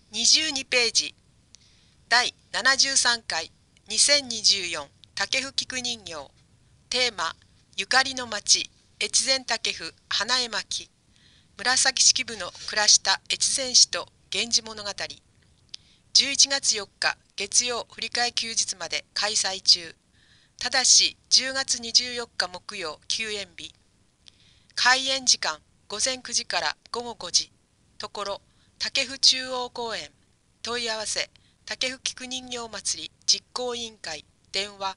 22ページ第73回2024竹府菊人形テーマゆかりの町越前竹府花絵巻紫式部の暮らした越前市と源氏物語11月4日月曜振り替え休日まで開催中ただし10月24日木曜休園日開園時間午前9時から午後5時ところ竹府中央公園問い合わせ竹府菊人形祭り実行委員会電話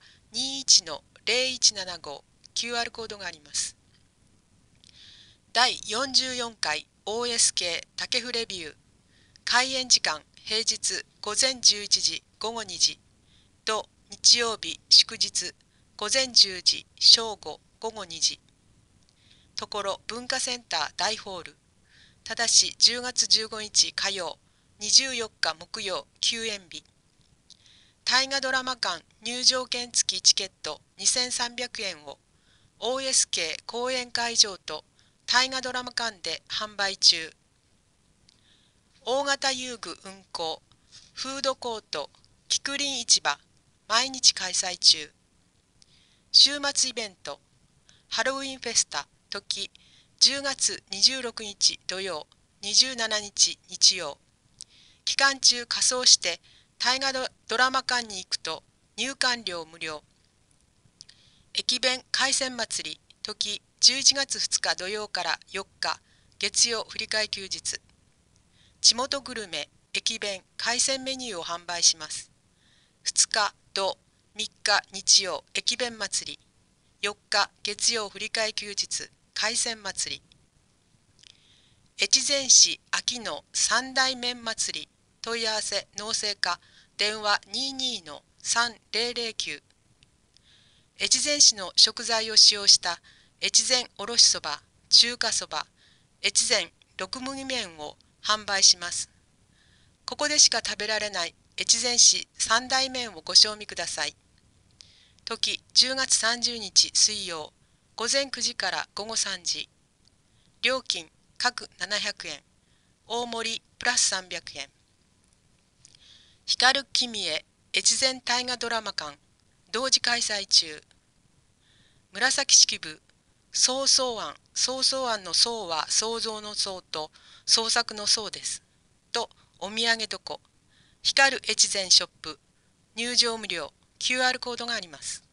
21-0175 QR コードがあります第44回 OSK 竹府レビュー開園時間平日午前11時午後2時と日曜日祝日午前10時正午午後2時ところ文化センター大ホールただし10月15日火曜24日木曜休園日大河ドラマ館入場券付きチケット2300円を OSK 公演会場と大河ドラマ館で販売中大型遊具運行フードコート菊林市場毎日開催中週末イベントハロウィンフェスタ時10月26日土曜27日日曜期間中仮装して大河ドラマ館に行くと入館料無料駅弁海鮮祭り時11月2日土曜から4日月曜振り替え休日地元グルメ駅弁海鮮メニューを販売します2日土3日日曜駅弁祭り4日月曜振り替え休日海鮮祭り越前市秋の三大麺祭り問い合わせ農政課電話 22-3009 越前市の食材を使用した越前おろしそば中華そば越前六麦麺を販売しますここでしか食べられない越前市三大麺をご賞味ください時10月30日水曜午前9時から午後3時料金各700円大盛りプラス300円光る君へ越前大河ドラマ館同時開催中紫式部創造案の創は創造の創と創作の創ですとお土産床光る越前ショップ入場無料 QR コードがあります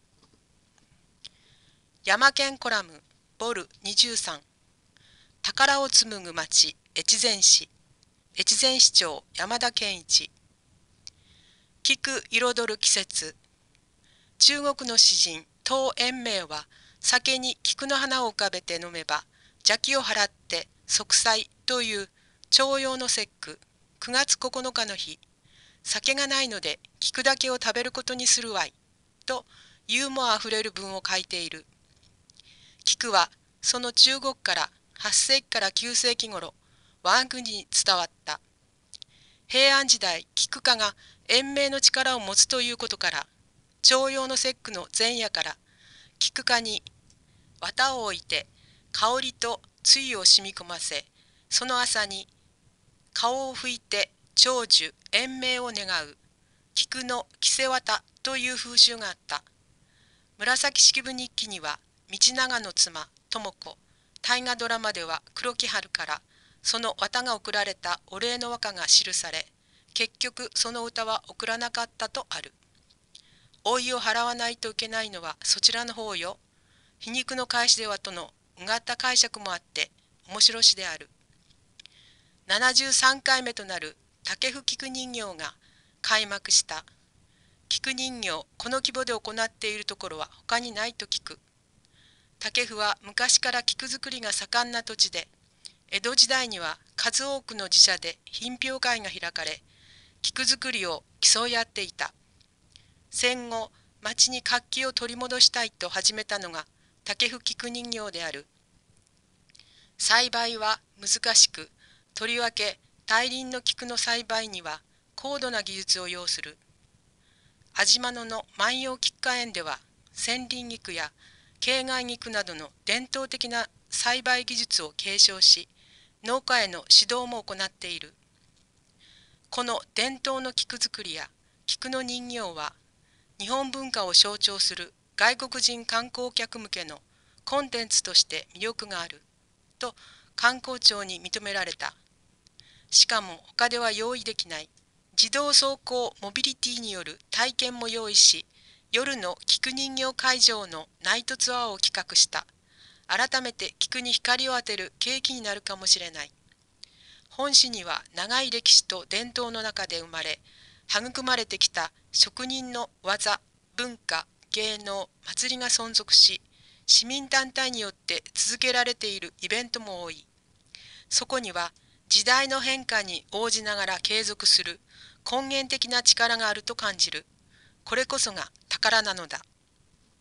山県コラムボル23宝を紡ぐ町越前市越前市長山田健一菊彩る季節中国の詩人陶淵明は酒に菊の花を浮かべて飲めば邪気を払って息災という重陽の節句9月9日の日酒がないので菊だけを食べることにするわいとユーモアあふれる文を書いている菊はその中国から8世紀から9世紀頃我が国に伝わった平安時代菊花が延命の力を持つということから重陽の節句の前夜から菊花に綿を置いて香りと露を染み込ませその朝に顔を拭いて長寿延命を願う菊の着せ綿という風習があった紫式部日記には道長の妻智子大河ドラマでは黒木春からその綿が贈られたお礼の和歌が記され結局その歌は贈らなかったとある老いを払わないといけないのはそちらの方よ皮肉の返しではとのうがった解釈もあって面白しである73回目となる竹府菊人形が開幕した菊人形この規模で行っているところは他にないと聞く竹府は昔から菊作りが盛んな土地で江戸時代には数多くの寺社で品評会が開かれ菊作りを競い合っていた戦後町に活気を取り戻したいと始めたのが竹府菊人形である栽培は難しくとりわけ大輪の菊の栽培には高度な技術を要する安島野の万葉菊花園では千輪菊や境外菊などの伝統的な栽培技術を継承し農家への指導も行っているこの伝統の菊作りや菊の人形は、日本文化を象徴する外国人観光客向けのコンテンツとして魅力があると観光庁に認められた。しかも他では用意できない自動走行モビリティによる体験も用意し、夜の菊人形会場のナイトツアーを企画した。改めて菊に光を当てる契機になるかもしれない。本市には長い歴史と伝統の中で生まれ、育まれてきた職人の技、文化、芸能、祭りが存続し、市民団体によって続けられているイベントも多い。そこには時代の変化に応じながら継続する根源的な力があると感じる。これこそが宝なのだ。